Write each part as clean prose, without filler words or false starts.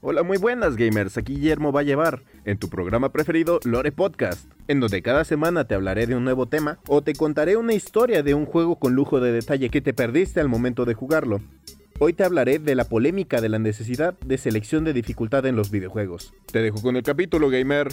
Hola, muy buenas gamers, aquí Guillermo va a llevar en tu programa preferido Lore Podcast, en donde cada semana te hablaré de un nuevo tema o te contaré una historia de un juego con lujo de detalle que te perdiste al momento de jugarlo. Hoy te hablaré de la polémica de la necesidad de selección de dificultad en los videojuegos. Te dejo con el capítulo, gamer.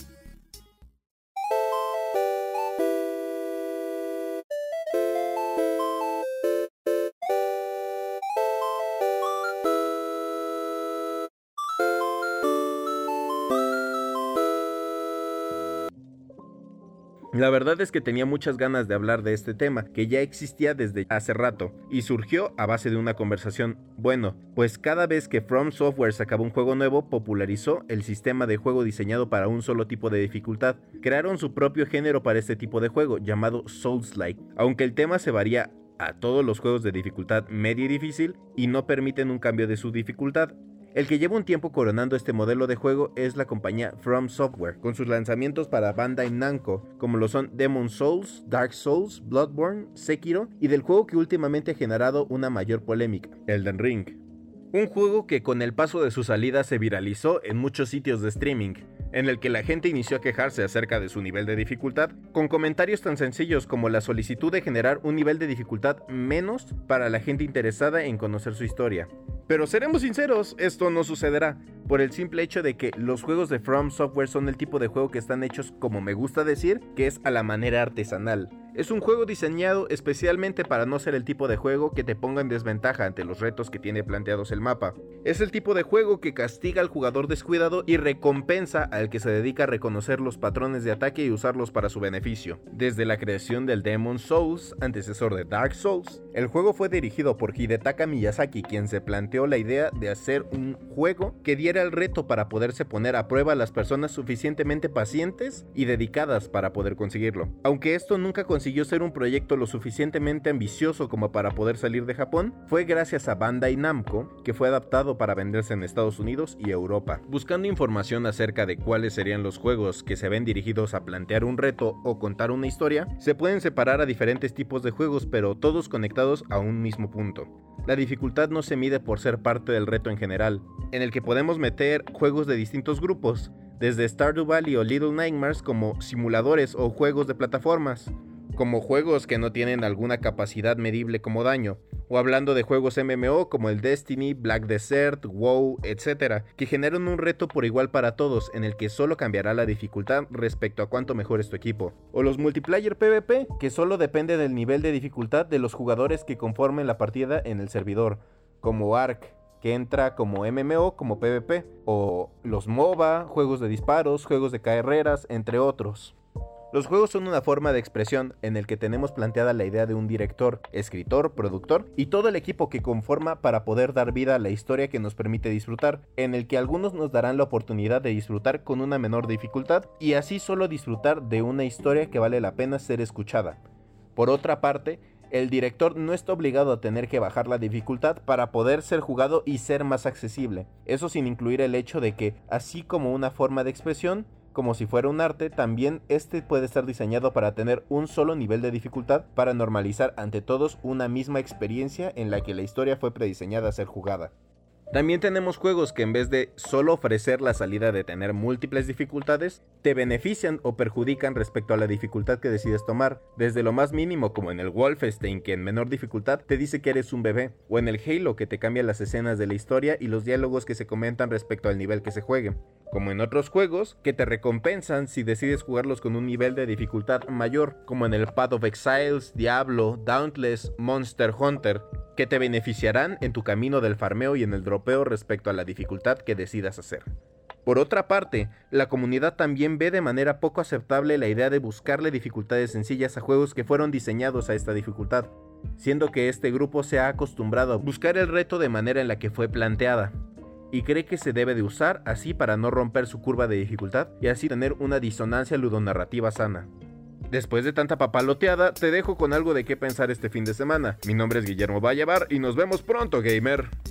La verdad es que tenía muchas ganas de hablar de este tema, que ya existía desde hace rato, y surgió a base de una conversación. Bueno, pues cada vez que From Software sacaba un juego nuevo, popularizó el sistema de juego diseñado para un solo tipo de dificultad. Crearon su propio género para este tipo de juego, llamado Souls-like, aunque el tema se varía a todos los juegos de dificultad media y difícil, y no permiten un cambio de su dificultad. El que lleva un tiempo coronando este modelo de juego es la compañía From Software, con sus lanzamientos para Bandai Namco, como lo son Demon's Souls, Dark Souls, Bloodborne, Sekiro, y del juego que últimamente ha generado una mayor polémica, Elden Ring. Un juego que con el paso de su salida se viralizó en muchos sitios de streaming, en el que la gente inició a quejarse acerca de su nivel de dificultad, con comentarios tan sencillos como la solicitud de generar un nivel de dificultad menos para la gente interesada en conocer su historia. Pero seremos sinceros, esto no sucederá, por el simple hecho de que los juegos de From Software son el tipo de juego que están hechos, como me gusta decir, que es a la manera artesanal. Es un juego diseñado especialmente para no ser el tipo de juego que te ponga en desventaja ante los retos que tiene planteados el mapa. Es el tipo de juego que castiga al jugador descuidado y recompensa al que se dedica a reconocer los patrones de ataque y usarlos para su beneficio. Desde la creación del Demon's Souls, antecesor de Dark Souls, el juego fue dirigido por Hidetaka Miyazaki, quien se planteó la idea de hacer un juego que diera el reto para poderse poner a prueba a las personas suficientemente pacientes y dedicadas para poder conseguirlo. Aunque esto nunca consiguió ser un proyecto lo suficientemente ambicioso como para poder salir de Japón, fue gracias a Bandai Namco que fue adaptado para venderse en Estados Unidos y Europa. Buscando información acerca de cuáles serían los juegos que se ven dirigidos a plantear un reto o contar una historia, se pueden separar a diferentes tipos de juegos, pero todos conectados a un mismo punto. La dificultad no se mide por ser parte del reto en general, en el que podemos meter juegos de distintos grupos, desde Stardew Valley o Little Nightmares como simuladores o juegos de plataformas, como juegos que no tienen alguna capacidad medible como daño, o hablando de juegos MMO como el Destiny, Black Desert, WoW, etc., que generan un reto por igual para todos, en el que solo cambiará la dificultad respecto a cuánto mejor es tu equipo. O los multiplayer PvP, que solo depende del nivel de dificultad de los jugadores que conformen la partida en el servidor, como Ark, que entra como MMO como PvP, o los MOBA, juegos de disparos, juegos de carreras, entre otros. Los juegos son una forma de expresión en el que tenemos planteada la idea de un director, escritor, productor y todo el equipo que conforma para poder dar vida a la historia que nos permite disfrutar, en el que algunos nos darán la oportunidad de disfrutar con una menor dificultad y así solo disfrutar de una historia que vale la pena ser escuchada. Por otra parte, el director no está obligado a tener que bajar la dificultad para poder ser jugado y ser más accesible, eso sin incluir el hecho de que, así como una forma de expresión, como si fuera un arte, también este puede estar diseñado para tener un solo nivel de dificultad para normalizar ante todos una misma experiencia en la que la historia fue prediseñada a ser jugada. También tenemos juegos que en vez de solo ofrecer la salida de tener múltiples dificultades, te benefician o perjudican respecto a la dificultad que decides tomar, desde lo más mínimo como en el Wolfenstein, que en menor dificultad te dice que eres un bebé, o en el Halo, que te cambia las escenas de la historia y los diálogos que se comentan respecto al nivel que se juegue, como en otros juegos que te recompensan si decides jugarlos con un nivel de dificultad mayor, como en el Path of Exiles, Diablo, Dauntless, Monster Hunter, que te beneficiarán en tu camino del farmeo y en el dropeo respecto a la dificultad que decidas hacer. Por otra parte, la comunidad también ve de manera poco aceptable la idea de buscarle dificultades sencillas a juegos que fueron diseñados a esta dificultad, siendo que este grupo se ha acostumbrado a buscar el reto de manera en la que fue planteada, y cree que se debe de usar así para no romper su curva de dificultad y así tener una disonancia ludonarrativa sana. Después de tanta papaloteada, te dejo con algo de qué pensar este fin de semana. Mi nombre es Guillermo Vallevar y nos vemos pronto, gamer.